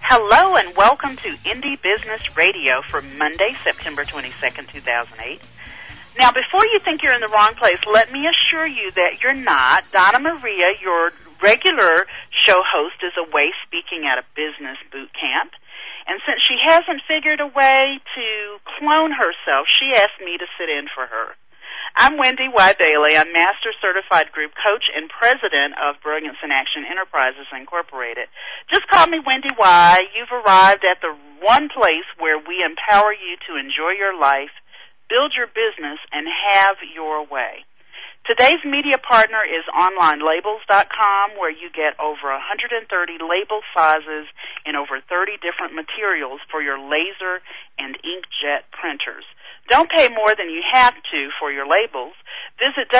Hello and welcome to Indie Business Radio for Monday, September 22nd, 2008. Now, before you think you're in the wrong place, let me assure you that you're not. Donna Maria, your regular show host, is away speaking at a business boot camp. And since she hasn't figured a way to clone herself, she asked me to sit in for her. I'm Wendy Y. Bailey. I'm Master Certified Group Coach and President of Brilliance in Action Enterprises, Incorporated. Just call me Wendy Y. You've arrived at the one place where we empower you to enjoy your life, build your business, and have your way. Today's media partner is OnlineLabels.com, where you get over 130 label sizes in over 30 different materials for your laser and inkjet printers. Don't pay more than you have to for your labels. Visit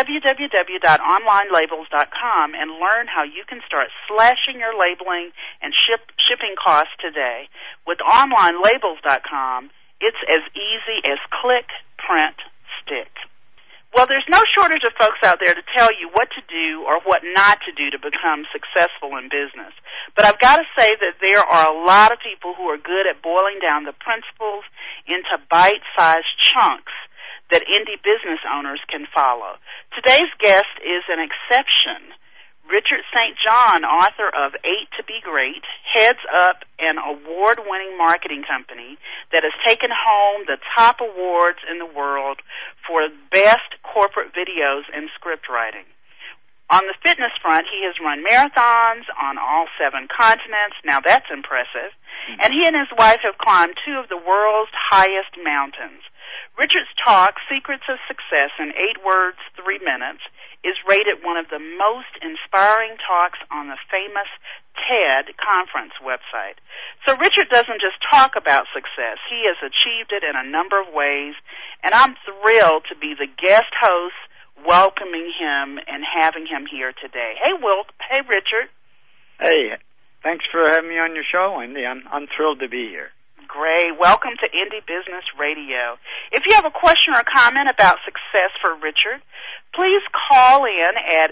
www.onlinelabels.com and learn how you can start slashing your labeling and shipping costs today. With OnlineLabels.com, it's as easy as click, print, stick. Well, there's no shortage of folks out there to tell you what to do or what not to do to become successful in business. But I've got to say that there are a lot of people who are good at boiling down the principles into bite-sized chunks that indie business owners can follow. Today's guest is an exception. Richard St. John, author of 8 to Be Great, heads up an award-winning marketing company that has taken home the top awards in the world for best corporate videos and script writing. On the fitness front, he has run marathons on all 7 continents. Now that's impressive. And he and his wife have climbed 2 of the world's highest mountains. Richard's talk, Secrets of Success in 8 words, 3 minutes, is rated one of the most inspiring talks on the famous TED conference website. So Richard doesn't just talk about success. He has achieved it in a number of ways, and I'm thrilled to be the guest host welcoming him and having him here today. Hey, Hey, Richard. Hey, thanks for having me on your show, Wendy. I'm thrilled to be here. Great. Welcome to Indie Business Radio. If you have a question or comment about success for Richard, please call in at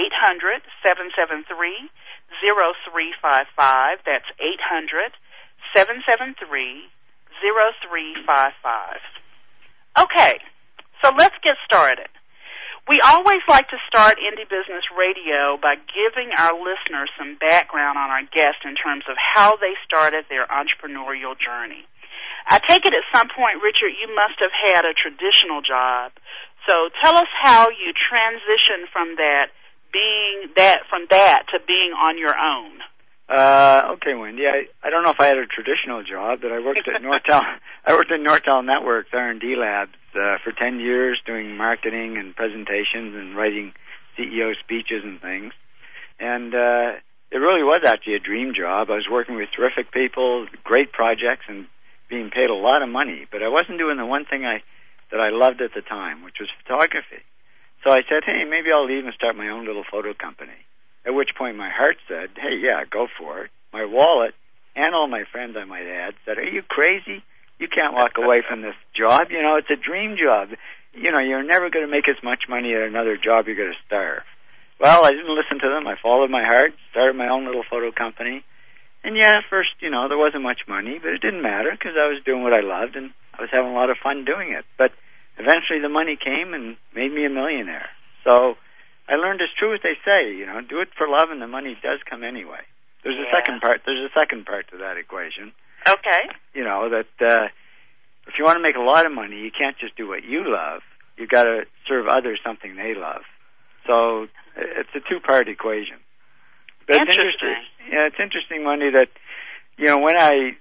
800-773-0355. That's 800-773-0355. Okay, so let's get started. We always like to start Indie Business Radio by giving our listeners some background on our guest in terms of how they started their entrepreneurial journey. I take it at some point, Richard, you must have had a traditional job. So tell us how you transitioned from that to being on your own. Okay, Wendy. I don't know if I had a traditional job, but I worked at Nortel. I worked at Nortel Networks R&D Labs for 10 years, doing marketing and presentations and writing CEO speeches and things. And it really was actually a dream job. I was working with terrific people, great projects, and being paid a lot of money. But I wasn't doing the one thing that I loved at the time, which was photography. So I said, hey, maybe I'll leave and start my own little photo company. At which point my heart said, hey, yeah, go for it. My wallet, and all my friends, I might add, said, are you crazy? You can't walk away from this job. You know, it's a dream job. You know, you're never going to make as much money at another job. You're going to starve. Well, I didn't listen to them. I followed my heart, started my own little photo company. And yeah, first, you know, there wasn't much money, but it didn't matter because I was doing what I loved and I was having a lot of fun doing it. But eventually the money came and made me a millionaire. So I learned it's true as they say, you know, do it for love and the money does come anyway. There's a second part to that equation. Okay. You know, that if you want to make a lot of money, you can't just do what you love. You've got to serve others something they love. So it's a 2-part equation. But interesting. It's interesting, Wendy, that, you know, when I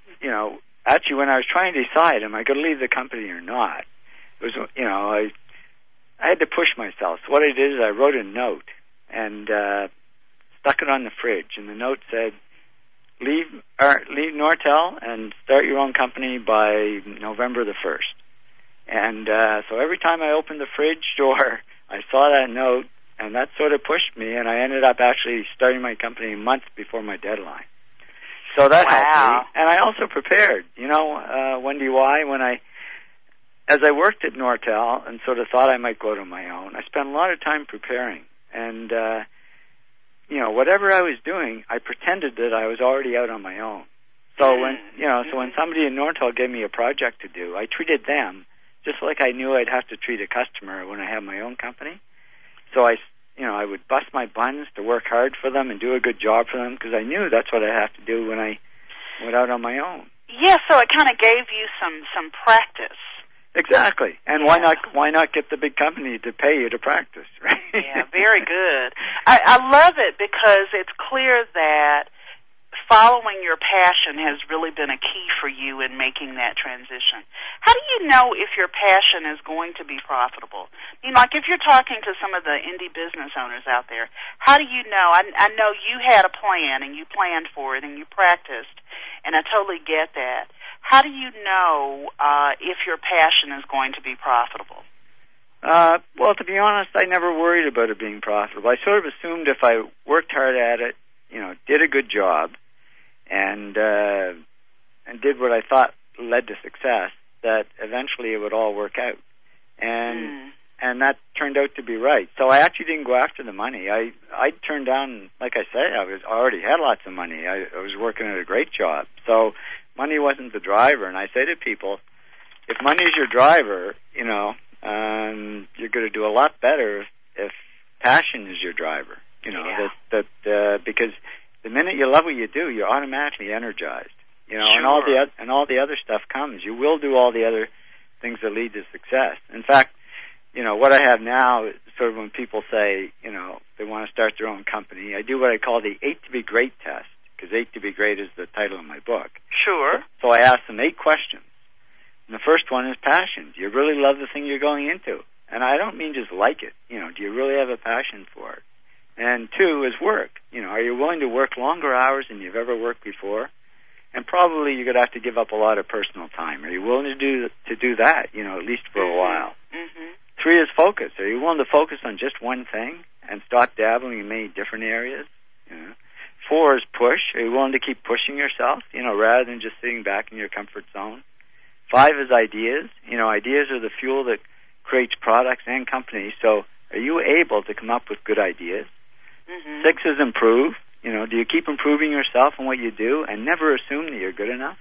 was trying to decide, am I going to leave the company or not, it was, you know, I had to push myself. So what I did is I wrote a note and stuck it on the fridge, and the note said, leave Nortel and start your own company by November the 1st. And so every time I opened the fridge door, I saw that note, and that sort of pushed me, and I ended up actually starting my company months before my deadline. So that helped me. And I also prepared, you know, Wendy Y, as I worked at Nortel and sort of thought I might go to my own, I spent a lot of time preparing. And, you know, whatever I was doing, I pretended that I was already out on my own. So when somebody in Nortel gave me a project to do, I treated them just like I knew I'd have to treat a customer when I have my own company. So I would bust my buns to work hard for them and do a good job for them because I knew that's what I have to do when I went out on my own. Yeah, so it kind of gave you some practice. Exactly. And why not get the big company to pay you to practice, right? Yeah, very good. I love it because it's clear that following your passion has really been a key for you in making that transition. How do you know if your passion is going to be profitable? I mean, like if you're talking to some of the indie business owners out there, how do you know? I know you had a plan and you planned for it and you practiced, and I totally get that. How do you know if your passion is going to be profitable? Well, to be honest, I never worried about it being profitable. I sort of assumed if I worked hard at it, did a good job, and did what I thought led to success, that eventually it would all work out. And that turned out to be right. So I actually didn't go after the money. I turned down, like I say, I already had lots of money. I was working at a great job. So money wasn't the driver. And I say to people, if money's your driver, you're going to do a lot better if passion is your driver. Because the minute you love what you do, you're automatically energized. Sure. And all the other stuff comes. You will do all the other things that lead to success. In fact, what I have now is sort of when people say, they want to start their own company, I do what I call the 8 to be great test, because 8 to be great is the title of my book. Sure. So I ask them 8 questions. And the first one is passion. Do you really love the thing you're going into? And I don't mean just like it. Do you really have a passion for it? And 2 is work. Are you willing to work longer hours than you've ever worked before? And probably you're going to have to give up a lot of personal time. Are you willing to do that, at least for a while? Mm-hmm. 3 is focus. Are you willing to focus on just one thing and stop dabbling in many different areas? 4 is push. Are you willing to keep pushing yourself, rather than just sitting back in your comfort zone? 5 is ideas. Ideas are the fuel that creates products and companies. So are you able to come up with good ideas? Mm-hmm. 6 is improve. Do you keep improving yourself in what you do and never assume that you're good enough?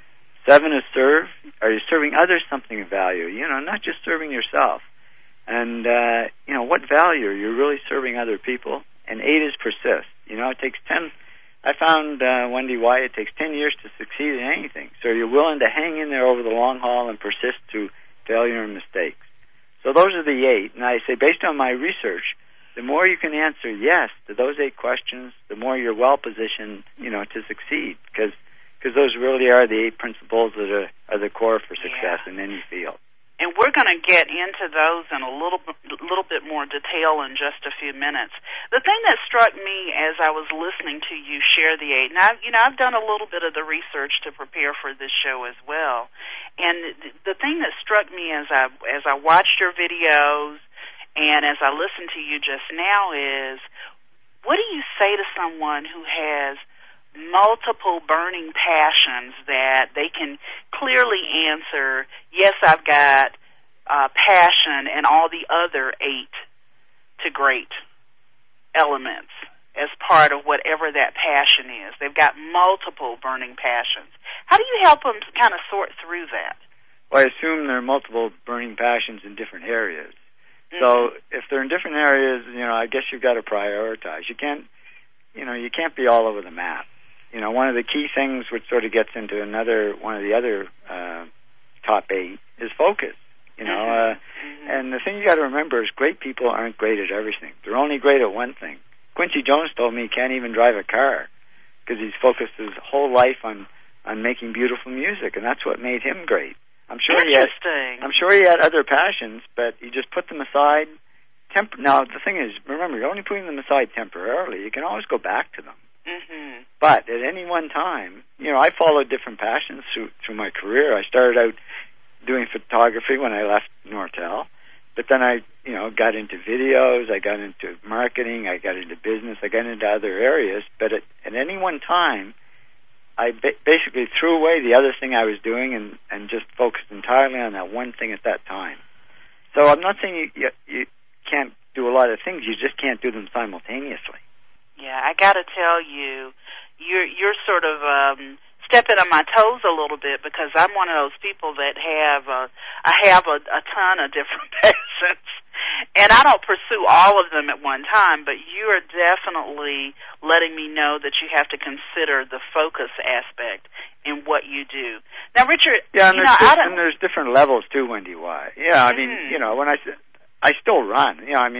7 is serve. Are you serving others something of value? Not just serving yourself. And, what value are you really serving other people? And 8 is persist. It takes 10. I found, Wendy Wyatt, it takes 10 years to succeed in anything. So you're willing to hang in there over the long haul and persist through failure and mistakes. So those are the 8. And I say, based on my research, the more you can answer yes to those 8 questions, the more you're well positioned, to succeed. Because those really are the 8 principles that are the core for success in any field. And we're going to get into those in a little bit more detail in just a few minutes. The thing that struck me as I was listening to you share the 8, now, I've done a little bit of the research to prepare for this show as well. And the thing that struck me as I watched your videos and as I listened to you just now is, what do you say to someone who has multiple burning passions that they can clearly answer, yes, I've got passion and all the other 8 to great elements as part of whatever that passion is? They've got multiple burning passions. How do you help them kind of sort through that? Well, I assume there are multiple burning passions in different areas. Mm-hmm. So if they're in different areas, I guess you've got to prioritize. You can't be all over the map. One of the key things which sort of gets into one of the other top 8 is focus. And the thing you got to remember is great people aren't great at everything. They're only great at one thing. Quincy Jones told me he can't even drive a car because he's focused his whole life on making beautiful music, and that's what made him great. I'm sure he had other passions, but he just put them aside. Now the thing is, remember, you're only putting them aside temporarily. You can always go back to them. Mm-hmm. But at any one time, I followed different passions through my career. I started out doing photography when I left Nortel, but then I, got into videos, I got into marketing, I got into business, I got into other areas. But at any one time, I basically threw away the other thing I was doing and just focused entirely on that one thing at that time. So I'm not saying you can't do a lot of things, you just can't do them simultaneously. Yeah, I got to tell you, you're sort of stepping on my toes a little bit because I'm one of those people that I have a ton of different passions, and I don't pursue all of them at one time, but you are definitely letting me know that you have to consider the focus aspect in what you do. Now, Richard, and there's different levels too, Wendy. Why? Yeah, I mean, when I still run.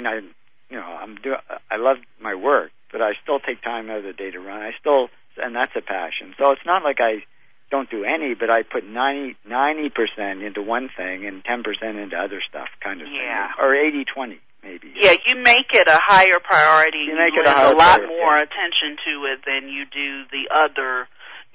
I love my work, but I still take time out of the day to run. And that's a passion. So it's not like I don't do any, but I put 90% into one thing and 10% into other stuff, kind of thing. Or 80-20, maybe. Yeah, you make it a higher priority. You make it a lot more attention to it than you do the other,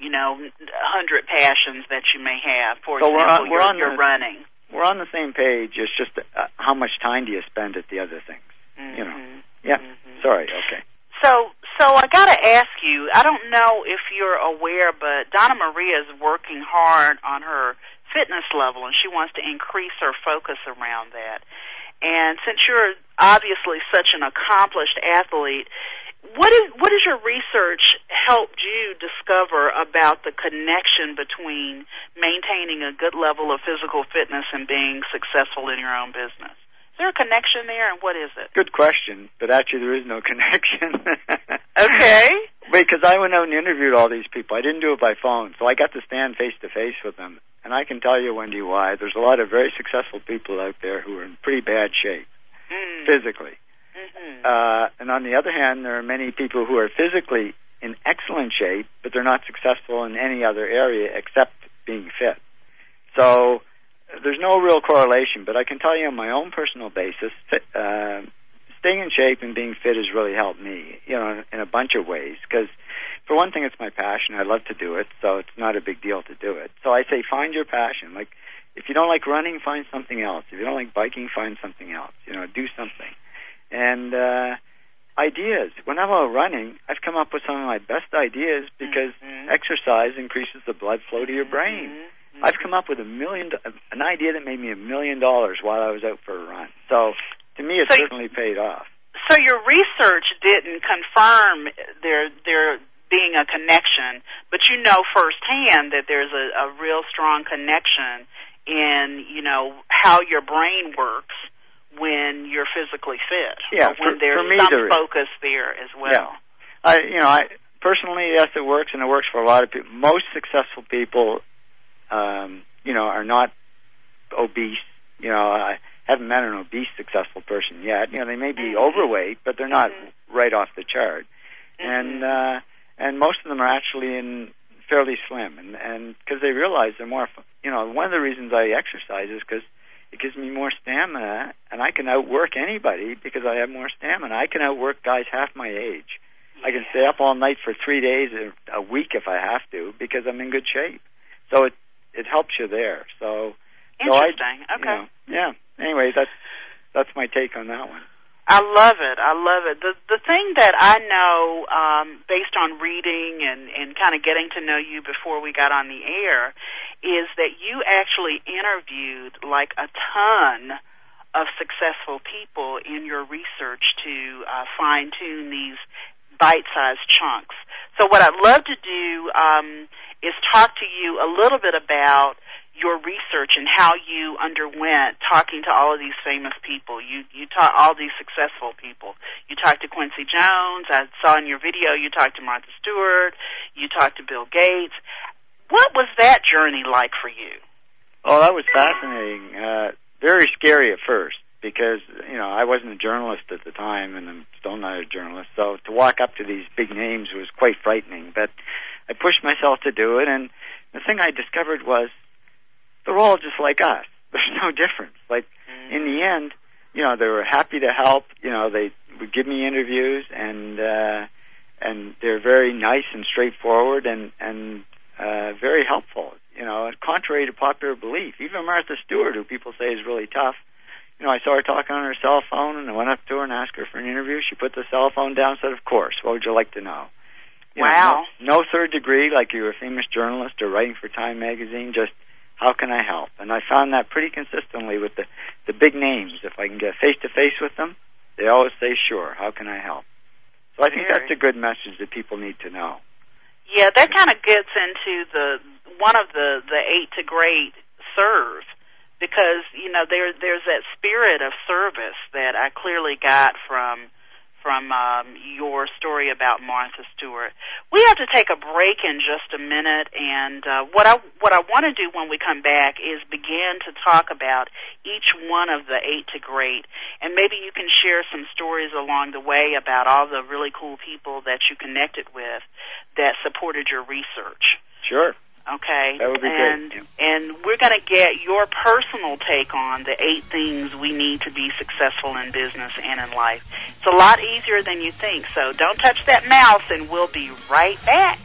100 passions that you may have. For example, you're running. We're on the same page. It's just how much time do you spend at the other things, Yeah. Mm-hmm. Sorry. Okay. So I got to ask you, I don't know if you're aware, but Donna Maria is working hard on her fitness level, and she wants to increase her focus around that. And since you're obviously such an accomplished athlete, what has your research helped you discover about the connection between maintaining a good level of physical fitness and being successful in your own business? Is there a connection there, and what is it? Good question, but actually there is no connection. Okay. Because I went out and interviewed all these people. I didn't do it by phone, so I got to stand face-to-face with them. And I can tell you, Wendy, why. There's a lot of very successful people out there who are in pretty bad shape, physically. Mm-hmm. And on the other hand, there are many people who are physically in excellent shape, but they're not successful in any other area except being fit. So there's no real correlation, but I can tell you on my own personal basis, staying in shape and being fit has really helped me, in a bunch of ways. Because, for one thing, it's my passion. I love to do it, so it's not a big deal to do it. So I say find your passion. Like, if you don't like running, find something else. If you don't like biking, find something else. Do something. And ideas. When I'm out running, I've come up with some of my best ideas because exercise increases the blood flow to your brain. I've come up with an idea that made me $1 million while I was out for a run. So, to me, it certainly paid off. So your research didn't confirm there being a connection, but you know firsthand that there's a real strong connection in, how your brain works when you're physically fit. Yeah, when there's some focus there as well. Yeah. I personally, yes, it works, and it works for a lot of people. Most successful people, are not obese. I haven't met an obese successful person yet. They may be overweight, but they're not right off the chart. And most of them are actually fairly slim, and because they realize they're more. One of the reasons I exercise is because it gives me more stamina, and I can outwork anybody because I have more stamina. I can outwork guys half my age. I can stay up all night for 3 days a week if I have to because I'm in good shape. So it helps you there. So interesting. Okay. Anyway, that's my take on that one. I love it. The thing that I know, based on reading and kind of getting to know you before we got on the air, is that you actually interviewed like a ton of successful people in your research to fine-tune these bite-sized chunks. So what I'd love to do is talk to you a little bit about your research and how you underwent talking to all of these famous people. You taught all these successful people. You talked to Quincy Jones. I saw in your video you talked to Martha Stewart. You talked to Bill Gates. What was that journey like for you? Oh, that was fascinating. Very scary at first because, I wasn't a journalist at the time and I'm still not a journalist. So to walk up to these big names was quite frightening. But I pushed myself to do it, and the thing I discovered was they're all just like us. There's no difference. Like, in the end, they were happy to help. They would give me interviews, and they're very nice and straightforward and very helpful. Contrary to popular belief. Even Martha Stewart, who people say is really tough, I saw her talking on her cell phone, and I went up to her and asked her for an interview. She put the cell phone down and said, "Of course. What would you like to know?" Wow. No third degree, like you're a famous journalist or writing for Time magazine, just how can I help? And I found that pretty consistently with the big names. If I can get face-to-face with them, they always say, sure, how can I help? So I think that's a good message that people need to know. Yeah, that kind of gets into one of the 8 to Great serve, because there's that spirit of service that I clearly got from your story about Martha Stewart. We have to take a break in just a minute, and what I want to do when we come back is begin to talk about each one of the 8 to Great, and maybe you can share some stories along the way about all the really cool people that you connected with that supported your research. Sure. Okay. That would be great. And we're going to get your personal take on the 8 things we need to be successful in business and in life. It's a lot easier than you think, so don't touch that mouse, and we'll be right back.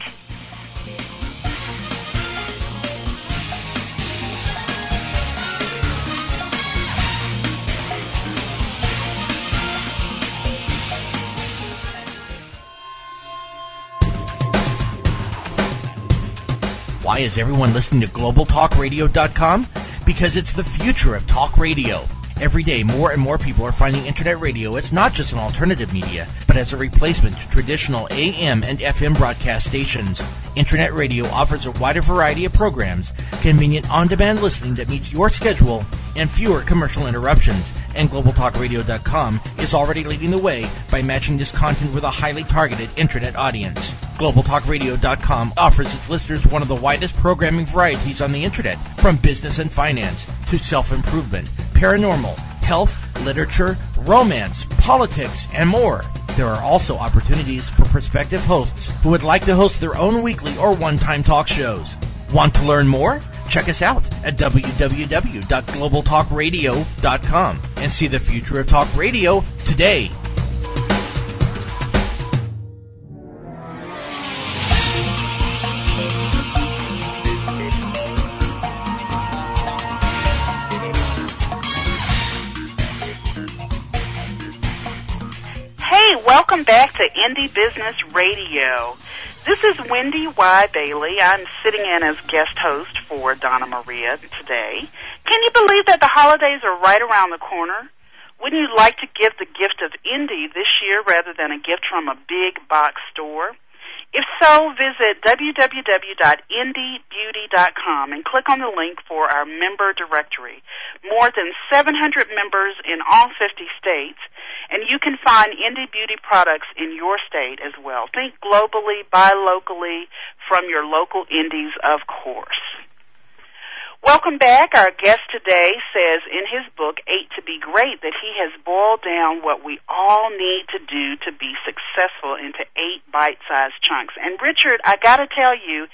Why is everyone listening to GlobalTalkRadio.com? Because it's the future of talk radio. Every day, more and more people are finding Internet radio as not just an alternative media, but as a replacement to traditional AM and FM broadcast stations. Internet radio offers a wider variety of programs, convenient on-demand listening that meets your schedule, and fewer commercial interruptions. And GlobalTalkRadio.com is already leading the way by matching this content with a highly targeted Internet audience. GlobalTalkRadio.com offers its listeners one of the widest programming varieties on the Internet, from business and finance to self-improvement, paranormal, health, literature, romance, politics, and more. There are also opportunities for prospective hosts who would like to host their own weekly or one-time talk shows. Want to learn more? Check us out at www.globaltalkradio.com and see the future of talk radio today. Hey, welcome back to Indie Business Radio. This is Wendy Y. Bailey. I'm sitting in as guest host for Donna Maria today. Can you believe that the holidays are right around the corner? Wouldn't you like to give the gift of indie this year rather than a gift from a big box store? If so, visit www.indiebeauty.com and click on the link for our member directory. More than 700 members in all 50 states, and you can find indie beauty products in your state as well. Think globally, buy locally, from your local indies, of course. Welcome back. Our guest today says in his book, 8 to Be Great, that he has boiled down what we all need to do to be successful into 8 bite-sized chunks. And Richard, I got to tell you,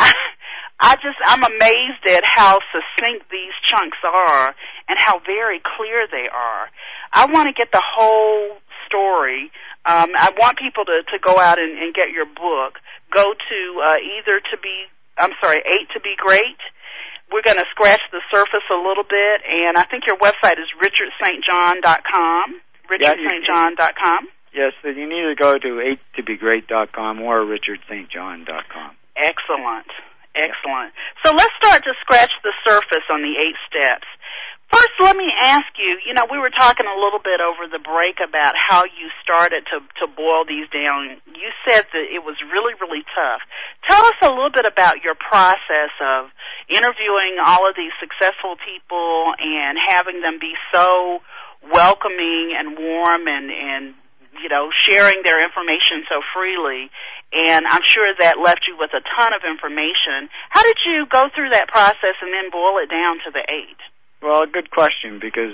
I'm amazed at how succinct these chunks are and how very clear they are. I want to get the whole story. I want people to go out and get your book. Go to 8 to Be Great. We're going to scratch the surface a little bit, and I think your website is richardstjohn.com. richardstjohn.com. Yes, so you need to go to 8tobegreat.com or richardstjohn.com. Excellent. Excellent. So let's start to scratch the surface on the 8 steps. First, let me ask you, we were talking a little bit over the break about how you started to boil these down. You said that it was really, really tough. Tell us a little bit about your process of interviewing all of these successful people and having them be so welcoming and warm and sharing their information so freely. And I'm sure that left you with a ton of information. How did you go through that process and then boil it down to the 8? Well, good question, because,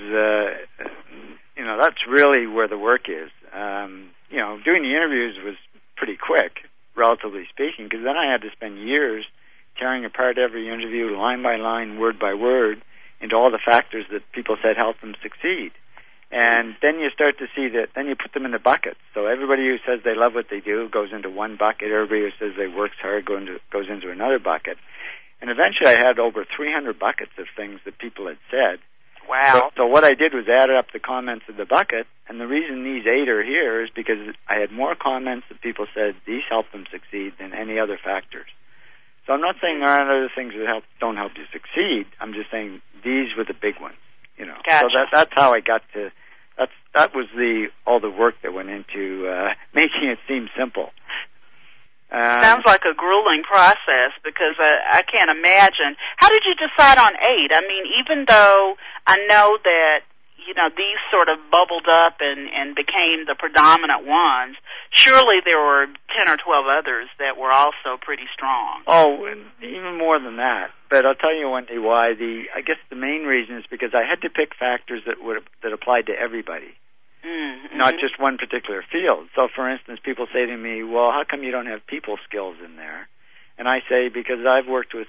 that's really where the work is. Doing the interviews was pretty quick, relatively speaking, because then I had to spend years tearing apart every interview, line by line, word by word, into all the factors that people said helped them succeed. And then you start to see that, then you put them in the buckets. So everybody who says they love what they do goes into one bucket. Everybody who says they work hard goes into another bucket. And eventually I had over 300 buckets of things that people had said. Wow. So what I did was add up the comments of the bucket, and the reason these 8 are here is because I had more comments that people said these help them succeed than any other factors. So I'm not saying there aren't other things that don't help you succeed. I'm just saying these were the big ones. Gotcha. So that's how I got to. That was all the work that went into making it seem simple. Sounds like a grueling process because I can't imagine. How did you decide on 8? I mean, even though I know that, you know, these sort of bubbled up and became the predominant ones, surely there were 10 or 12 others that were also pretty strong. Oh, even more than that. But I'll tell you one day why. I guess the main reason is because I had to pick factors that applied to everybody. Mm-hmm. Not just one particular field. So, for instance, people say to me, well, how come you don't have people skills in there? And I say, because I've worked with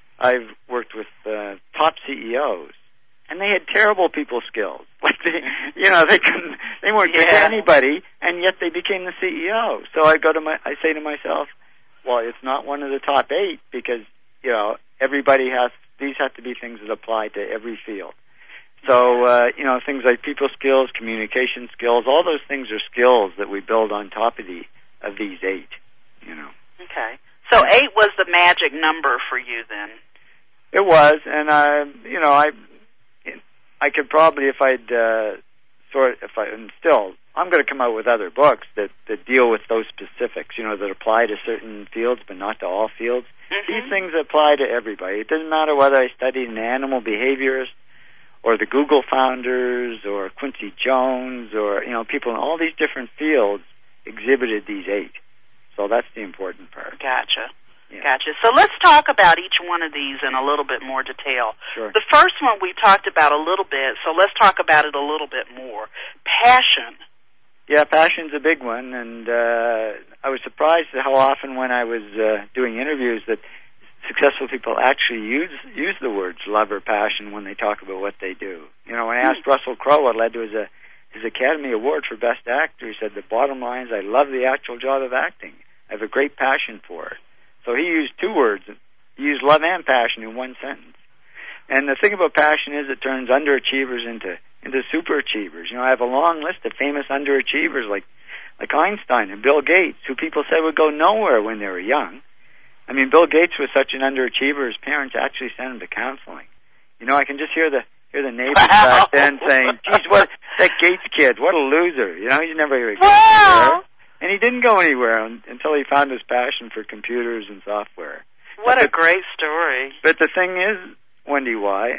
top CEOs, and they had terrible people skills. Like they weren't good to anybody, and yet they became the CEO. So I say to myself, well, it's not one of the top 8 because, you know, these have to be things that apply to every field. So, you know, things like people skills, communication skills, all those things are skills that we build on top of these 8, you know. Okay. So 8 was the magic number for you then? It was, and, you know, I could probably, I'm going to come out with other books that deal with those specifics, you know, that apply to certain fields but not to all fields. Mm-hmm. These things apply to everybody. It doesn't matter whether I studied an animal behaviorist or the Google founders or Quincy Jones or, you know, people in all these different fields exhibited these 8. So that's the important part. Gotcha. Yeah. Gotcha. So let's talk about each one of these in a little bit more detail. Sure. The first one we talked about a little bit, so let's talk about it a little bit more. Passion. Yeah, passion's a big one, and I was surprised at how often when I was doing interviews that successful people actually use the words love or passion when they talk about what they do. You know, when I asked Russell Crowe what led to his Academy Award for Best Actor, he said, the bottom line is I love the actual job of acting. I have a great passion for it. So he used 2 words. He used love and passion in one sentence. And the thing about passion is it turns underachievers into superachievers. You know, I have a long list of famous underachievers like Einstein and Bill Gates, who people said would go nowhere when they were young. I mean, Bill Gates was such an underachiever, his parents actually sent him to counseling. You know, I can just hear the neighbors back then saying, geez, what, that Gates kid, what a loser. You know, he's never going to go anywhere. And he didn't go anywhere until he found his passion for computers and software. What a great story. But the thing is, Wendy,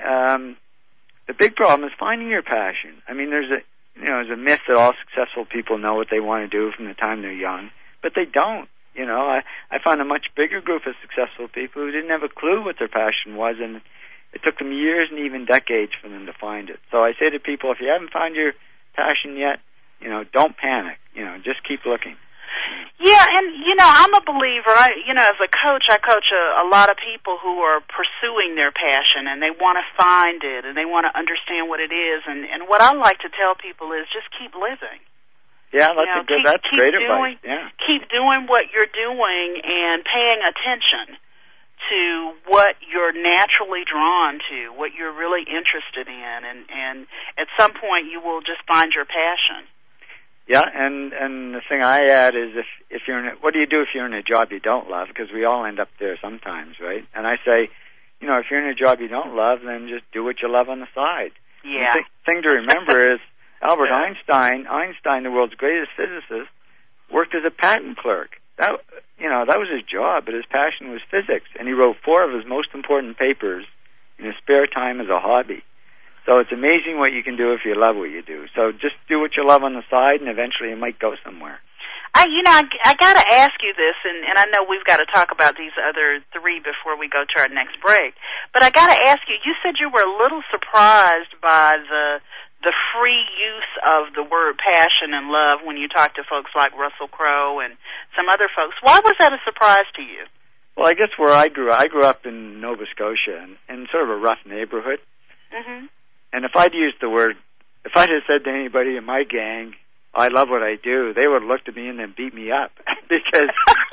the big problem is finding your passion. I mean, there's a myth that all successful people know what they want to do from the time they're young, but they don't. You know, I found a much bigger group of successful people who didn't have a clue what their passion was, and it took them years and even decades for them to find it. So I say to people, if you haven't found your passion yet, you know, don't panic. You know, just keep looking. Yeah, and, you know, I'm a believer. As a coach, I coach a lot of people who are pursuing their passion, and they want to find it, and they want to understand what it is. And what I like to tell people is just keep living. Yeah, that's great advice. Yeah. Keep doing what you're doing and paying attention to what you're naturally drawn to, what you're really interested in, and at some point you will just find your passion. Yeah, and the thing I add is if you're what do you do if you're in a job you don't love? Because we all end up there sometimes, right? And I say, you know, if you're in a job you don't love, then just do what you love on the side. Yeah. The thing to remember is Albert Einstein, the world's greatest physicist, worked as a patent clerk. That was his job, but his passion was physics, and he wrote 4 of his most important papers in his spare time as a hobby. So it's amazing what you can do if you love what you do. So just do what you love on the side, and eventually you might go somewhere. I got to ask you this, and I know we've got to talk about these other 3 before we go to our next break. But I got to ask you. You said you were a little surprised by the free use of the word passion and love when you talk to folks like Russell Crowe and some other folks. Why was that a surprise to you? Well, I guess where I grew up in Nova Scotia, in sort of a rough neighborhood. Mm-hmm. And if I'd have said to anybody in my gang, I love what I do, they would have looked at me and then beat me up because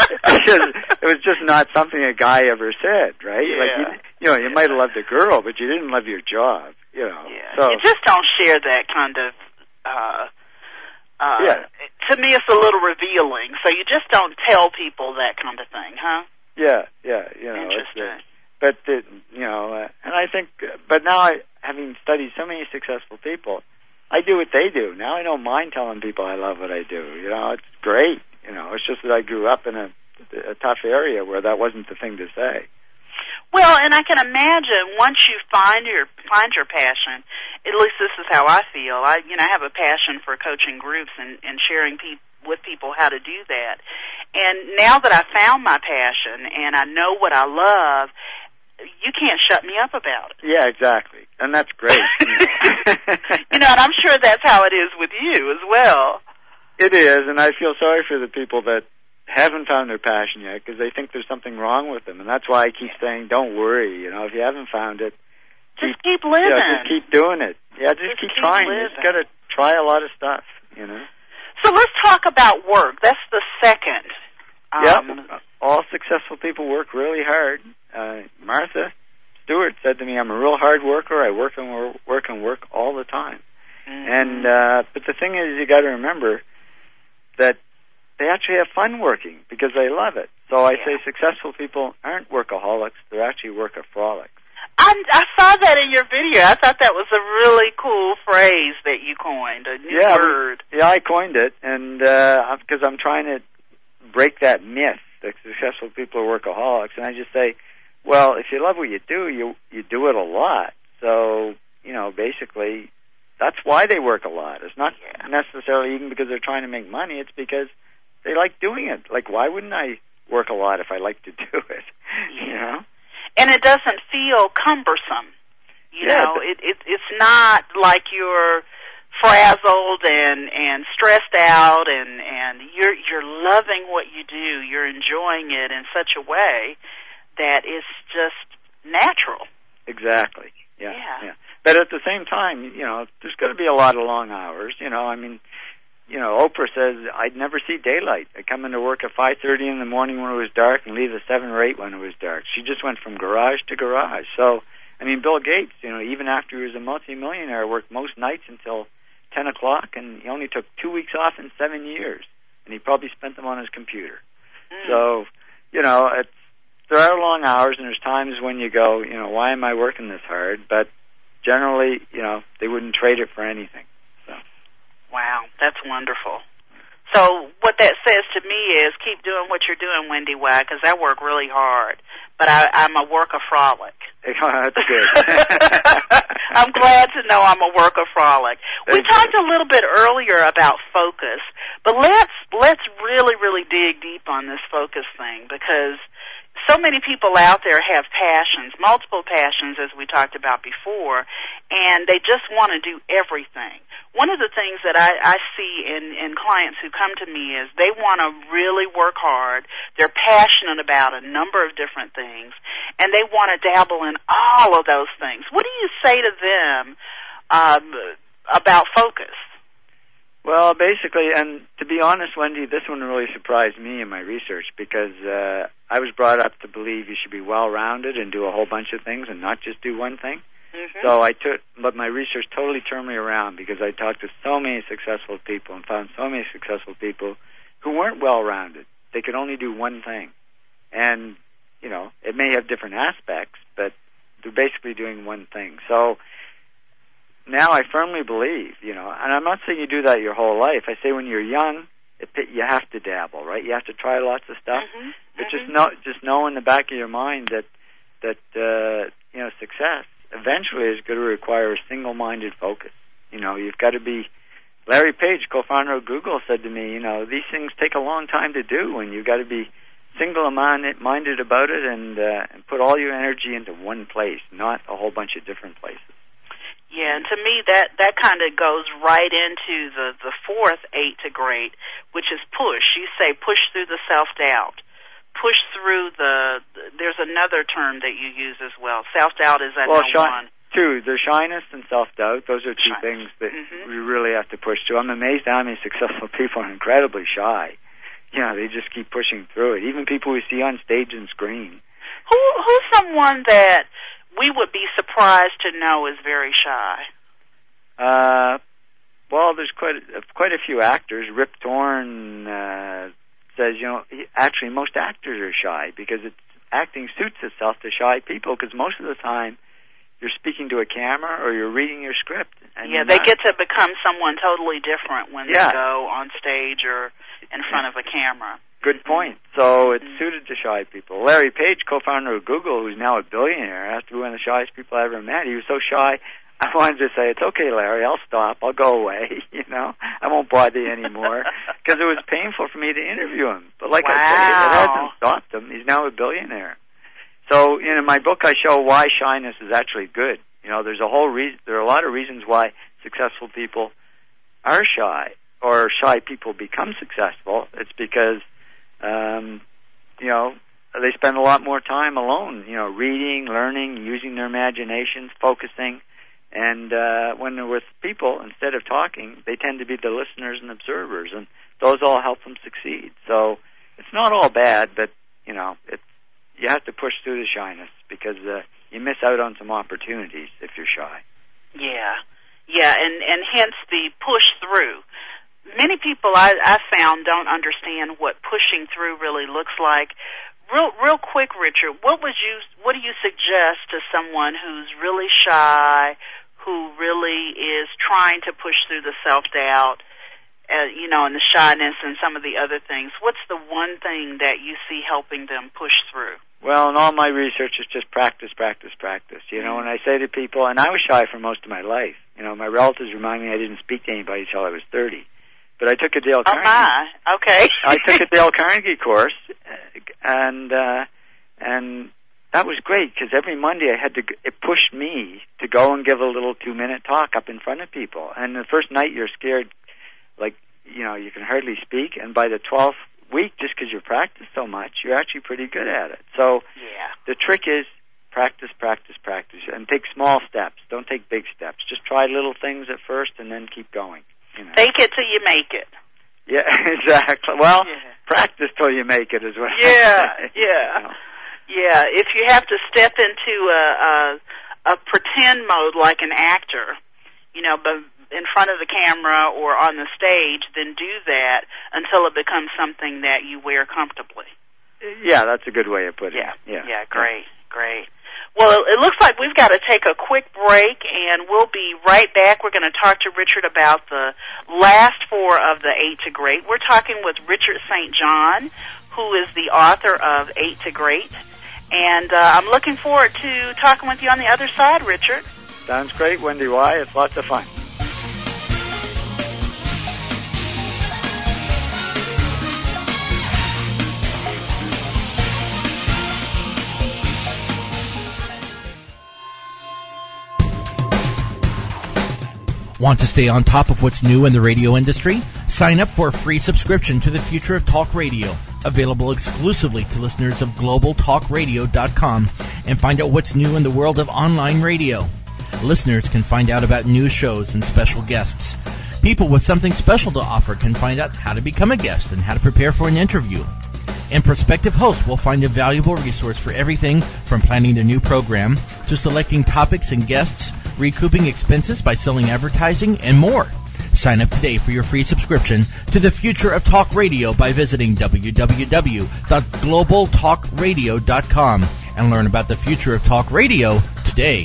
it was just not something a guy ever said, right? Yeah. Like you might have loved a girl, but you didn't love your job, you know. Yeah. So you just don't share that kind of. To me, it's a little revealing. So you just don't tell people that kind of thing, huh? Yeah. You know, interesting. And I think, but now having studied so many successful people, I do what they do. Now I don't mind telling people I love what I do. You know, it's great. You know, it's just that I grew up in a a tough area where that wasn't the thing to say. Well, and I can imagine once you find your passion, at least this is how I feel. I have a passion for coaching groups and sharing with people how to do that. And now that I found my passion and I know what I love, you can't shut me up about it. Yeah, exactly. And that's great. And I'm sure that's how it is with you as well. It is, and I feel sorry for the people that haven't found their passion yet because they think there's something wrong with them. And that's why I keep saying, don't worry. If you haven't found it, just keep living. Yeah, just keep doing it. Yeah, just keep trying. Living. You just got to try a lot of stuff, So let's talk about work. That's the second. All successful people work really hard. Martha Stewart said to me, I'm a real hard worker. I work and work all the time. Mm-hmm. And but the thing is, you got to remember that they actually have fun working because they love it. So I say successful people aren't workaholics. They're actually workaholics. I saw that in your video. I thought that was a really cool phrase that you coined, a new word. Yeah, I coined it, and because I'm trying to break that myth that successful people are workaholics. And I just say, well, if you love what you do, you do it a lot. So, basically, that's why they work a lot. It's not necessarily even because they're trying to make money. It's because they like doing it. Like, why wouldn't I work a lot if I like to do it? Yeah. And it doesn't feel cumbersome. It's not like you're frazzled and stressed out, and you're loving what you do. You're enjoying it in such a way that it's just natural. Exactly. Yeah. But at the same time, there's going to be a lot of long hours. Oprah says, I'd never see daylight. I come into work at 5:30 in the morning when it was dark and leave at 7 or 8 when it was dark. She just went from garage to garage. So, Bill Gates, even after he was a multimillionaire, worked most nights until 10 o'clock, and he only took 2 weeks off in 7 years. And he probably spent them on his computer. So, there are long hours, and there's times when you go, why am I working this hard? But generally, they wouldn't trade it for anything. So. Wow, that's wonderful. So what that says to me is keep doing what you're doing, Wendy Y, because I work really hard. But I'm a workaholic. That's good. I'm glad to know I'm a workaholic. We talked a little bit earlier about focus, but let's really, really dig deep on this focus thing, because so many people out there have passions, multiple passions, as we talked about before, and they just want to do everything. One of the things that I see in clients who come to me is they want to really work hard. They're passionate about a number of different things, and they want to dabble in all of those things. What do you say to them about focus? Well, basically, and to be honest, Wendy, this one really surprised me in my research because I was brought up to believe you should be well-rounded and do a whole bunch of things and not just do one thing. Mm-hmm. So but my research totally turned me around because I talked to so many successful people and found so many successful people who weren't well-rounded. They could only do one thing. And, it may have different aspects, but they're basically doing one thing. So now I firmly believe, and I'm not saying you do that your whole life. I say when you're young, you have to dabble, right? You have to try lots of stuff. Mm-hmm. But just know in the back of your mind that success eventually is going to require a single-minded focus. You've got to be. Larry Page, co-founder of Google, said to me, these things take a long time to do, and you've got to be single-minded about it and put all your energy into one place, not a whole bunch of different places. Yeah, and to me that kind of goes right into the fourth 8 to great, which is push. You say push through the self-doubt. Push through there's another term that you use as well. Self-doubt is one. Two, there's shyness and self-doubt. Those are two things that we really have to push through. I'm amazed how many successful people are incredibly shy. They just keep pushing through it. Even people we see on stage and screen. Who's someone that we would be surprised to know is very shy? Well, there's quite a few actors. Rip Torn says, actually most actors are shy because acting suits itself to shy people because most of the time you're speaking to a camera or you're reading your script. And they get to become someone totally different when they go on stage or in front of a camera. Good point. So it's suited to shy people. Larry Page, co-founder of Google, who's now a billionaire, has to be one of the shyest people I ever met. He was so shy, I wanted to say, it's okay, Larry, I'll stop. I'll go away, I won't bother you anymore, because it was painful for me to interview him. But like I say, it hasn't stopped him. He's now a billionaire. So in my book, I show why shyness is actually good. There are a lot of reasons why successful people are shy, or shy people become successful. It's because they spend a lot more time alone, reading, learning, using their imaginations, focusing. And when they're with people, instead of talking, they tend to be the listeners and observers, and those all help them succeed. So it's not all bad, but, you have to push through the shyness, because you miss out on some opportunities if you're shy. Yeah, and hence the push through. Many people I found don't understand what pushing through really looks like. Real quick, Richard, what do you suggest to someone who's really shy, who really is trying to push through the self-doubt, and the shyness and some of the other things? What's the one thing that you see helping them push through? Well, in all my research, it's just practice, practice, practice. When I say to people, and I was shy for most of my life. My relatives remind me I didn't speak to anybody until I was 30. But I took a Dale Carnegie. Oh my, okay. I took a Dale Carnegie course, and that was great, because every Monday it pushed me to go and give a little 2-minute talk up in front of people. And the first night you're scared, you can hardly speak, and by the 12th week, just because you've practiced so much, you're actually pretty good at it. So the trick is practice, practice, practice, and take small steps. Don't take big steps. Just try little things at first and then keep going. Fake it till you make it. Yeah, exactly. Well, practice till you make it as well. Yeah. If you have to step into a pretend mode like an actor, but in front of the camera or on the stage, then do that until it becomes something that you wear comfortably. Yeah, that's a good way of putting it. Yeah, great. Well, it looks like we've got to take a quick break, and we'll be right back. We're going to talk to Richard about the last 4 of the 8 to Great. We're talking with Richard St. John, who is the author of 8 to Great. And I'm looking forward to talking with you on the other side, Richard. Sounds great, Wendy Y. It's lots of fun. Want to stay on top of what's new in the radio industry? Sign up for a free subscription to the Future of Talk Radio, available exclusively to listeners of globaltalkradio.com, and find out what's new in the world of online radio. Listeners can find out about new shows and special guests. People with something special to offer can find out how to become a guest and how to prepare for an interview. And prospective hosts will find a valuable resource for everything from planning their new program to selecting topics and guests, recouping expenses by selling advertising, and more. Sign up today for your free subscription to the Future of Talk Radio by visiting www.globaltalkradio.com and learn about the future of talk radio today.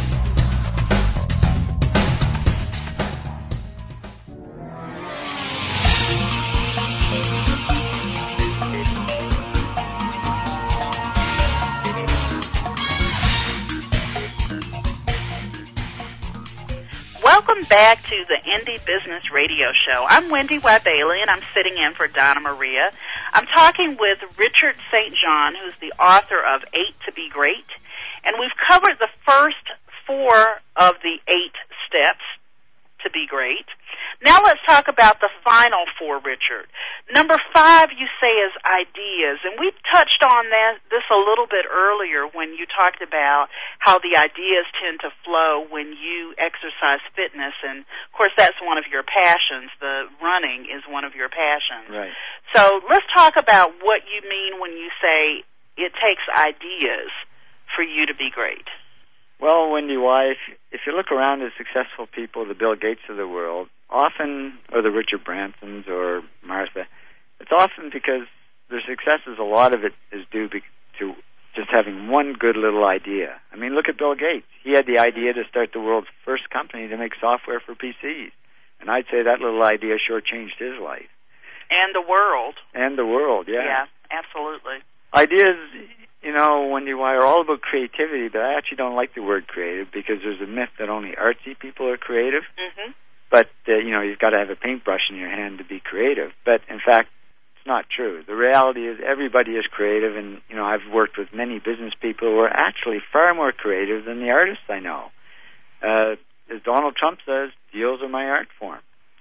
Welcome back to the Indie Business Radio Show. I'm Wendy Y. Bailey, and I'm sitting in for Donna Maria. I'm talking with Richard St. John, who's the author of 8 to Be Great, and we've covered the first 4 of the 8 steps to be great. Now let's talk about the final 4, Richard. Number 5, you say, is ideas, and we touched on this a little bit earlier when you talked about how the ideas tend to flow when you exercise fitness, and of course that's one of your passions. The running is one of your passions. Right. So let's talk about what you mean when you say it takes ideas for you to be great. Well, Wendy Y., if you look around at successful people, the Bill Gates of the world, often, or the Richard Bransons or Martha, it's often because their successes, a lot of it is due to just having one good little idea. I mean, look at Bill Gates. He had the idea to start the world's first company to make software for PCs. And I'd say that little idea sure changed his life. And the world. And the world, yeah. Yeah, absolutely. Ideas, Wendy, why are all about creativity, but I actually don't like the word creative because there's a myth that only artsy people are creative. Mm-hmm. But, you've got to have a paintbrush in your hand to be creative. But, in fact, it's not true. The reality is everybody is creative, and, I've worked with many business people who are actually far more creative than the artists I know. As Donald Trump says, deals are my art form.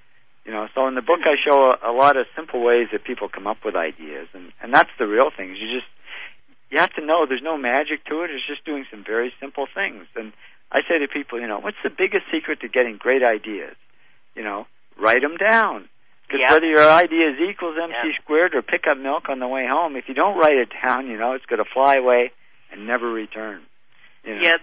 So in the book I show a lot of simple ways that people come up with ideas, and that's the real thing. You have to know there's no magic to it. It's just doing some very simple things. And I say to people, what's the biggest secret to getting great ideas? Write them down. Because whether your idea is equals MC squared or pick up milk on the way home, if you don't write it down, it's going to fly away and never return. Yeah,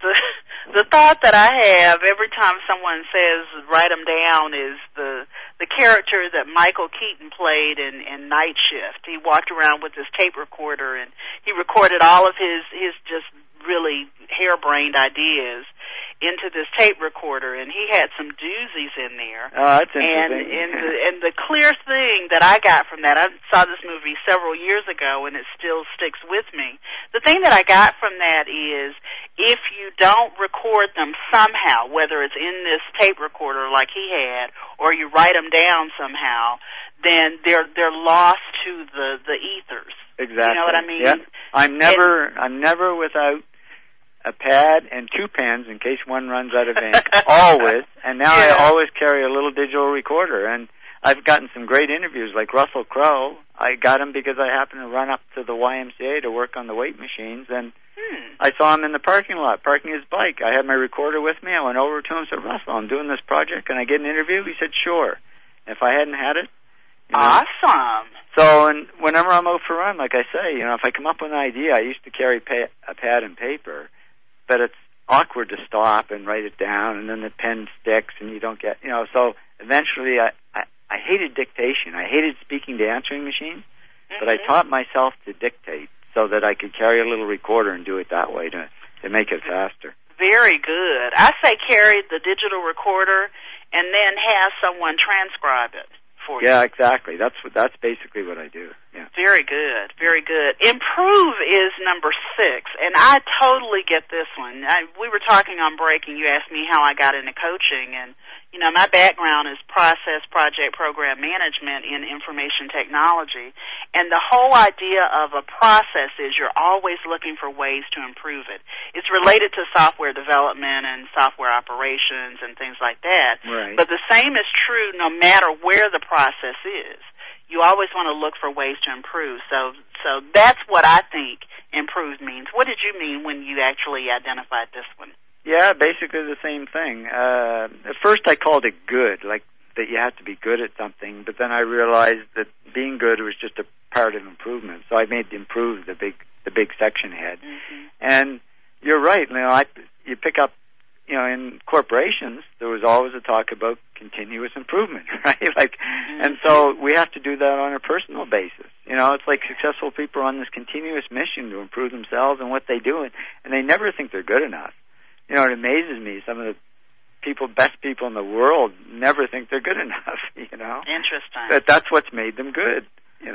the thought that I have every time someone says write them down is the character that Michael Keaton played in Night Shift. He walked around with his tape recorder and he recorded all of his just really harebrained ideas into this tape recorder, and he had some doozies in there. Oh, that's interesting. And the clear thing that I got from that, I saw this movie several years ago, and it still sticks with me. The thing that I got from that is if you don't record them somehow, whether it's in this tape recorder like he had, or you write them down somehow, then they're lost to the ethers. Exactly. You know what I mean? Yeah. I'm never without a pad and two pens in case one runs out of ink, always. And now I always carry a little digital recorder. And I've gotten some great interviews, like Russell Crowe. I got him because I happened to run up to the YMCA to work on the weight machines, and I saw him in the parking lot parking his bike. I had my recorder with me. I went over to him and said, Russell, I'm doing this project. Can I get an interview? He said, sure. If I hadn't had it, Awesome. So, and whenever I'm out for a run, like I say, if I come up with an idea, I used to carry a pad and paper, but it's awkward to stop and write it down, and then the pen sticks, and you don't get, so eventually I hated dictation. I hated speaking to answering machines, but I taught myself to dictate so that I could carry a little recorder and do it that way to make it faster. Very good. I say carry the digital recorder and then have someone transcribe it for you. Yeah, exactly. That's basically what I do. Yeah. Very good. Very good. Improve is number 6, and I totally get this one. We were talking on break, and you asked me how I got into coaching, and my background is process, project, program management in information technology, and the whole idea of a process is you're always looking for ways to improve it. It's related to software development and software operations and things like that, right. But the same is true no matter where the process is. You always want to look for ways to improve. So that's what I think improve means. What did you mean when you actually identified this one? Yeah, basically the same thing. At first I called it good, like that you have to be good at something, but then I realized that being good was just a part of improvement. So I made improve the big section head. Mm-hmm. And you're right, you pick up, in corporations, there was always a talk about continuous improvement, right? And so we have to do that on a personal basis. It's like successful people are on this continuous mission to improve themselves and what they do, and they never think they're good enough. It amazes me. Some of the best people in the world never think they're good enough, Interesting. But that's what's made them good,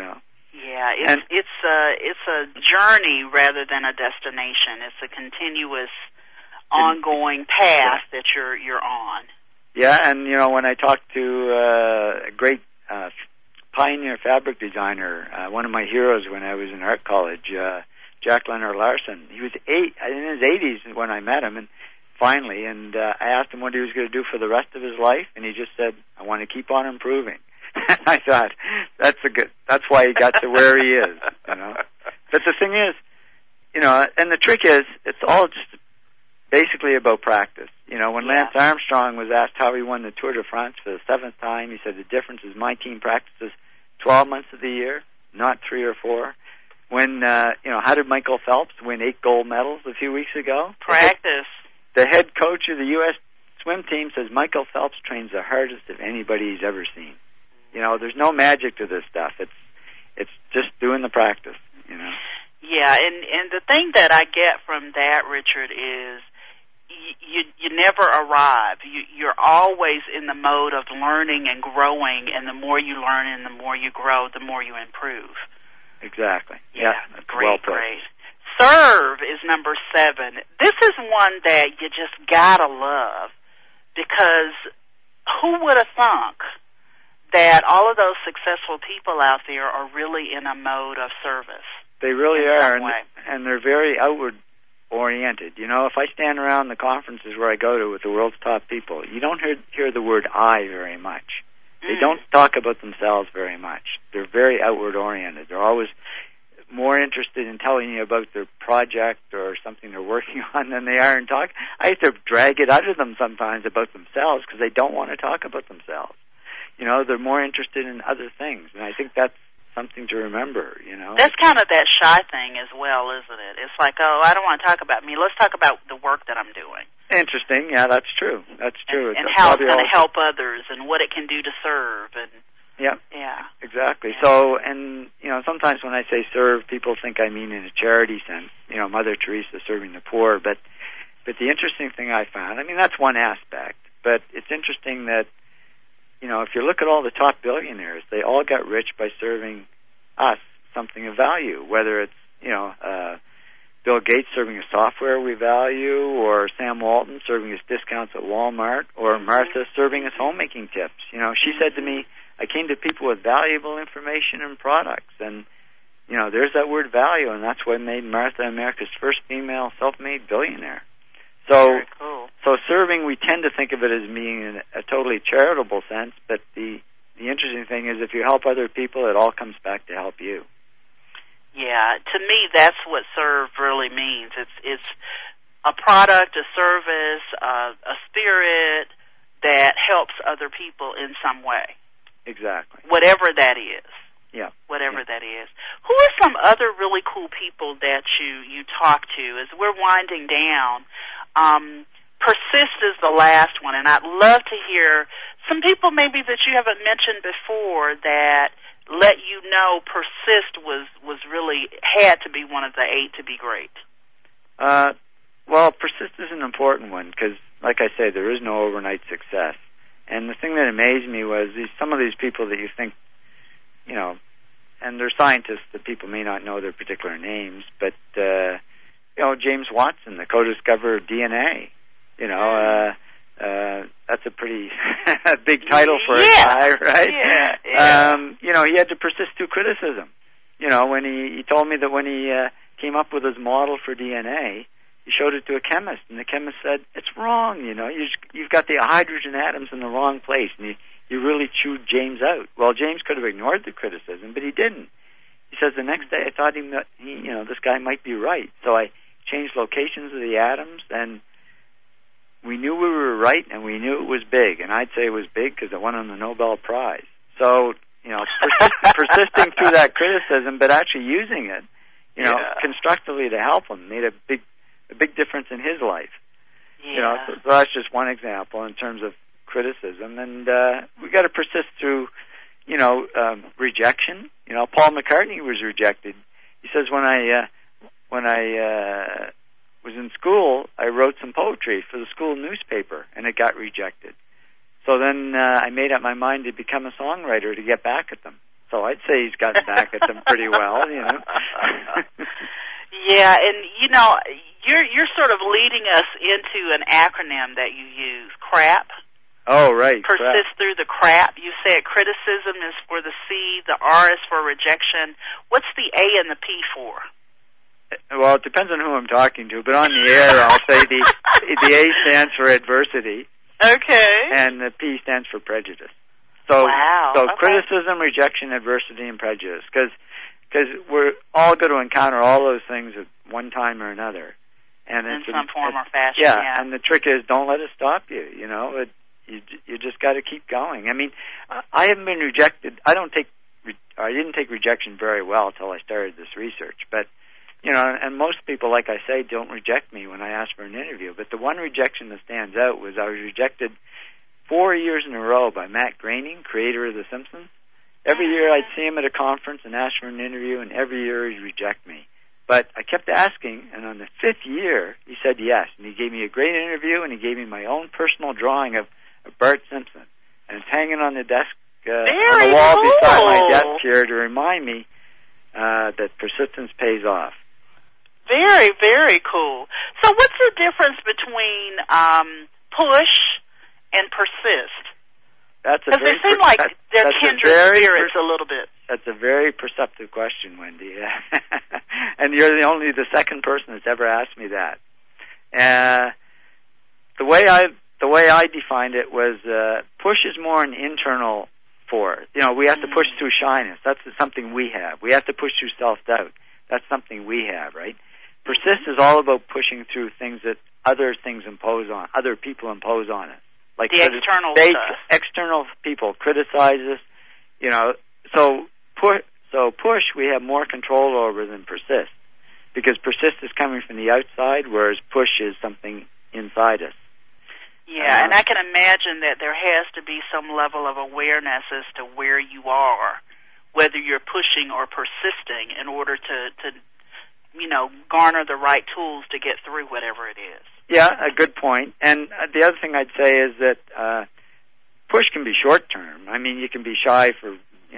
Yeah, it's a journey rather than a destination. It's a continuous, ongoing path that you're on. Yeah, and when I talked to a great pioneer fabric designer, one of my heroes when I was in art college, Jack Leonard Larson. He was in his 80s when I met him, and finally, I asked him what he was going to do for the rest of his life, and he just said, "I want to keep on improving." I thought that's why he got to where he is, But the thing is, and the trick is, it's all just basically about practice. When Lance Armstrong was asked how he won the Tour de France for the 7th time, he said the difference is my team practices 12 months of the year, not 3 or 4. When, how did Michael Phelps win 8 gold medals a few weeks ago? Practice. The head coach of the U.S. swim team says Michael Phelps trains the hardest of anybody he's ever seen. There's no magic to this stuff. It's just doing the practice, Yeah, and the thing that I get from that, Richard, is you never arrive. You're always in the mode of learning and growing, and the more you learn and the more you grow, the more you improve. Exactly. Yeah, that's great, well put. great. Serve is number 7. This is one that you just gotta love, because who would have thunk that all of those successful people out there are really in a mode of service? They really are, and they're very outward oriented. You know, if I stand around the conferences where I go to with the world's top people, you don't hear the word I very much. They don't talk about themselves very much. They're very outward oriented. They're always more interested in telling you about their project or something they're working on than they are in talk. I have to drag it out of them sometimes about themselves because they don't want to talk about themselves. You know, they're more interested in other things, and I think that's something to remember, you know. That's kind of that shy thing as well, isn't it? It's like, oh, I don't want to talk about me. Let's talk about the work that I'm doing. Interesting. Yeah, that's true. That's true. And how it's going to help others and what it can do to serve. And yeah, exactly. Yeah. So, and, you know, sometimes when I say serve, people think I mean in a charity sense, you know, Mother Teresa serving the poor. But the interesting thing I found, I mean, that's one aspect, but it's interesting that, you know, if you look at all the top billionaires, they all got rich by serving us something of value, whether it's, you know, Bill Gates serving us software we value, or Sam Walton serving us discounts at Walmart, or Martha serving us homemaking tips. You know, she said to me, I came to people with valuable information and products, and, you know, there's that word value, and that's what made Martha America's first female self-made billionaire. So, very cool. So serving, we tend to think of it as being in a totally charitable sense, but the interesting thing is if you help other people, it all comes back to help you. Yeah, to me, that's what serve really means. It's a product, a service, a spirit that helps other people in some way. Exactly. Whatever that is. Yeah. Whatever that is. Who are some other really cool people that you talk to as we're winding down? Persist is the last one, and I'd love to hear some people maybe that you haven't mentioned before that let you know Persist was really had to be one of the 8 to be great. Well, Persist is an important one because, like I say, there is no overnight success. And the thing that amazed me was some of these people that you think, you know, and they're scientists that people may not know their particular names, but, you know, James Watson, the co-discoverer of DNA, you know, that's a pretty big title for a guy, right? Yeah. You know, he had to persist through criticism. You know, when he told me that when he came up with his model for DNA, he showed it to a chemist, and the chemist said, it's wrong, you know, you've got the hydrogen atoms in the wrong place, and you really chewed James out. Well, James could have ignored the criticism, but he didn't. He says, the next day I thought you know, this guy might be right. So I changed locations of the atoms, and we knew we were right, and we knew it was big. And I'd say it was big because it won him the Nobel Prize. So, you know, persisting through that criticism, but actually using it, you know, constructively to help him made a big difference in his life. Yeah. You know, so that's just one example in terms of criticism. And we got to persist through, you know, rejection. You know, Paul McCartney was rejected. He says, when I was in school, I wrote some poetry for the school newspaper, and it got rejected. So then I made up my mind to become a songwriter to get back at them. So I'd say he's gotten back at them pretty well, you know. Yeah, and you know, you're sort of leading us into an acronym that you use, CRAP. Oh, right. Persist through the crap. You said criticism is for the C, the R is for rejection. What's the A and the P for? Well, it depends on who I'm talking to, but on the air I'll say the A stands for adversity. Okay. And the P stands for prejudice. So, wow. So okay. criticism, rejection, adversity, and prejudice. Because we're all going to encounter all those things at one time or another. And in some form or fashion, yeah. Yeah, and the trick is don't let it stop you, you know. You just got to keep going. I mean, I haven't been rejected. I didn't take rejection very well until I started this research. But, you know, and most people, like I say, don't reject me when I ask for an interview. But the one rejection that stands out was I was rejected 4 years in a row by Matt Groening, creator of The Simpsons. Every year I'd see him at a conference and ask for an interview, and every year he'd reject me. But I kept asking, and on the 5th year, he said yes. And he gave me a great interview, and he gave me my own personal drawing of Bart Simpson, and it's hanging on the desk on Very the wall cool. beside my desk here to remind me that persistence pays off. Very, very cool. So what's the difference between push and persist? Because they seem like they're kindred spirits a little bit. That's a very perceptive question, Wendy. And you're the second person that's ever asked me that. The way I defined it was push is more an internal force. We have to push through shyness. That's something we have. We have to push through self-doubt. That's something we have, right? Persist is all about pushing through things that other people impose on us. Like the external stuff. External people criticize us, So push we have more control over than persist, because persist is coming from the outside, whereas push is something inside us. Yeah, and I can imagine that there has to be some level of awareness as to where you are, whether you're pushing or persisting, in order to garner the right tools to get through whatever it is. Yeah, a good point. And the other thing I'd say is that push can be short-term. I mean, you can be shy for,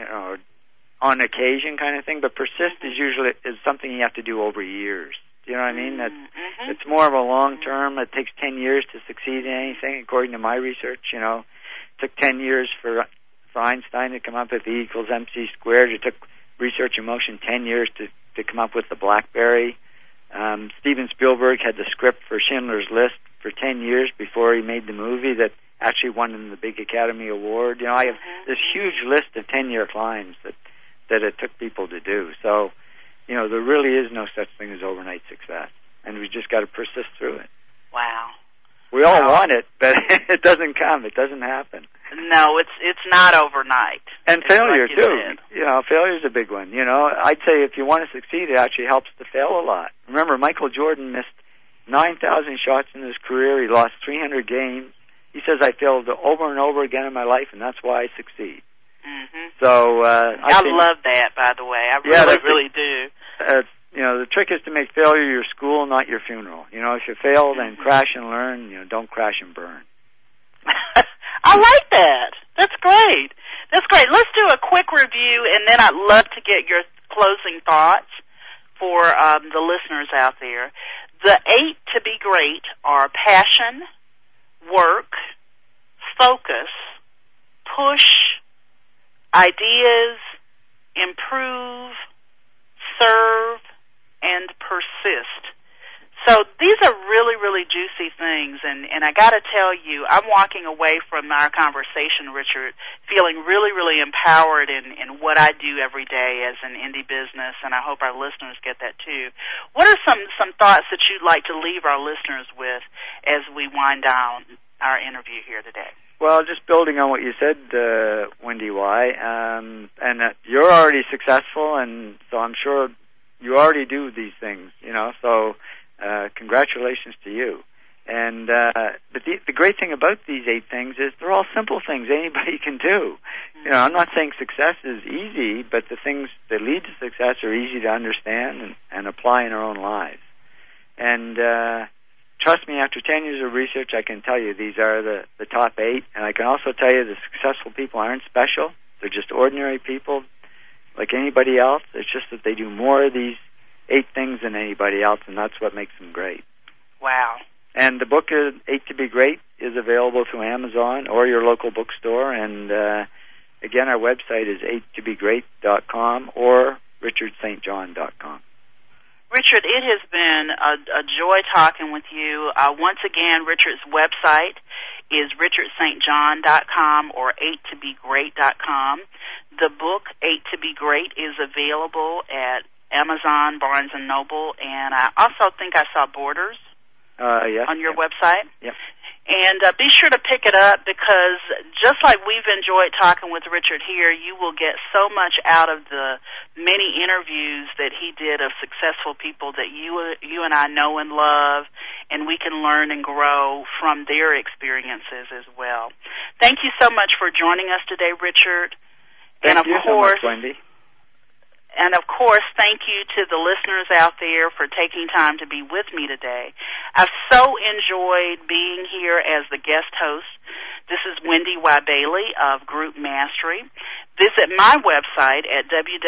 on occasion kind of thing, but persist is something you have to do over years. Do you know what I mean? It's more of a long-term. It takes 10 years to succeed in anything, according to my research. It took 10 years for Einstein to come up with E equals MC squared. It took research in motion 10 years to come up with the BlackBerry. Steven Spielberg had the script for Schindler's List for 10 years before he made the movie that actually won him the big Academy Award. I have this huge list of 10-year climbs that it took people to do. So, there really is no such thing as overnight success, and we just got to persist through it. Wow. We all want it, but it doesn't come. It doesn't happen. No, it's not overnight. And failure, like too. Failure's a big one. I'd say if you want to succeed, it actually helps to fail a lot. Remember, Michael Jordan missed 9,000 shots in his career. He lost 300 games. He says, I failed over and over again in my life, and that's why I succeed. Mm-hmm. So I love that, by the way. I really do. The trick is to make failure your school, not your funeral. If you fail, then crash and learn. Don't crash and burn. I like that. That's great. Let's do a quick review, and then I'd love to get your closing thoughts for the listeners out there. The 8 to be great are passion, work, focus, push, ideas, improve, serve, and persist. So these are really, really juicy things, and I got to tell you, I'm walking away from our conversation, Richard, feeling really, really empowered in what I do every day as an indie business, and I hope our listeners get that too. What are some thoughts that you'd like to leave our listeners with as we wind down our interview here today? Well, just building on what you said, Wendy Y., and you're already successful, and so I'm sure you already do these things, so congratulations to you. And but the great thing about these 8 things is they're all simple things anybody can do. I'm not saying success is easy, but the things that lead to success are easy to understand and apply in our own lives. And trust me, after 10 years of research, I can tell you these are the top 8. And I can also tell you the successful people aren't special. They're just ordinary people like anybody else. It's just that they do more of these 8 things than anybody else, and that's what makes them great. Wow. And the book, 8 to be Great, is available through Amazon or your local bookstore. And again, our website is 8tobegreat.com or richardstjohn.com. Richard, it has been a joy talking with you. Once again, Richard's website is richardstjohn.com or 8tobegreat.com. The book, 8 to be Great, is available at Amazon, Barnes & Noble, and I also think I saw Borders on your website. Yep. And be sure to pick it up, because just like we've enjoyed talking with Richard here, you will get so much out of the many interviews that he did of successful people that you and I know and love, and we can learn and grow from their experiences as well. Thank you so much for joining us today, Richard. Thank you so much, Wendy. And, of course, thank you to the listeners out there for taking time to be with me today. I've so enjoyed being here as the guest host. This is Wendy Y. Bailey of Group Mastery. Visit my website at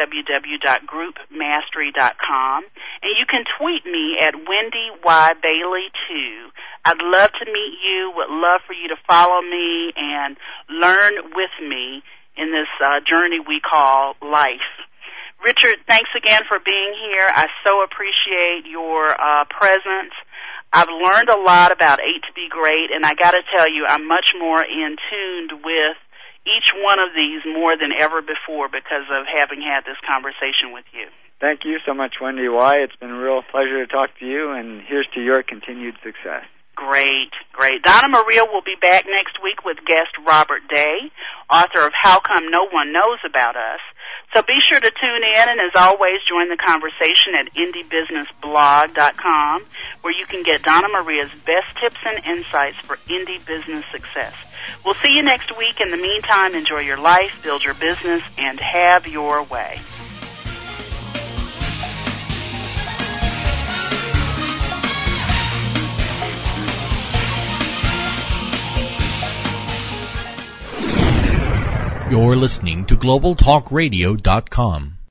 www.groupmastery.com, and you can tweet me at Wendy Y. Bailey 2. I'd love to meet you, would love for you to follow me and learn with me in this journey we call life. Richard, thanks again for being here. I so appreciate your presence. I've learned a lot about 8 to Be Great, and I got to tell you, I'm much more in tune with each one of these more than ever before because of having had this conversation with you. Thank you so much, Wendy Y. It's been a real pleasure to talk to you, and here's to your continued success. Great, great. Donna Maria will be back next week with guest Robert Day, author of How Come No One Knows About Us. So be sure to tune in, and as always, join the conversation at indiebusinessblog.com, where you can get Donna Maria's best tips and insights for indie business success. We'll see you next week. In the meantime, enjoy your life, build your business, and have your way. You're listening to GlobalTalkRadio.com.